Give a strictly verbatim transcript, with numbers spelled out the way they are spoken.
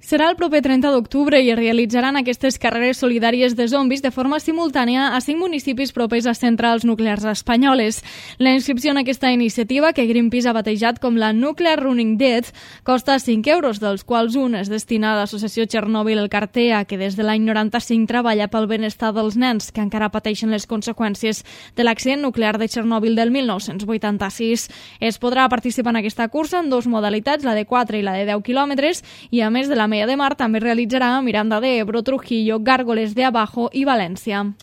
Serà el proper trenta d'octubre i es realitzaran aquestes carreres solidàries de zombis de forma simultània a cinc municipis propers a centrals nuclears espanyoles. La inscripció en aquesta iniciativa, que Greenpeace ha batejat com la Nuclear Running Dead, costa cinc euros, dels quals un és destinat a l'associació Txernòbil El Cartea, que des de l'any noranta-cinc treballa pel benestar dels nens que encara pateixen les conseqüències de l'accident nuclear de Txernòbil del mil nou-cents vuitanta-sis. Es podrà participar en aquesta cursa en dues modalitats, la de quatre i la de deu quilòmetres, i a més de la de Mar també realitzarà Miranda de Ebro, Trujillo, Gárgoles de Abajo i València.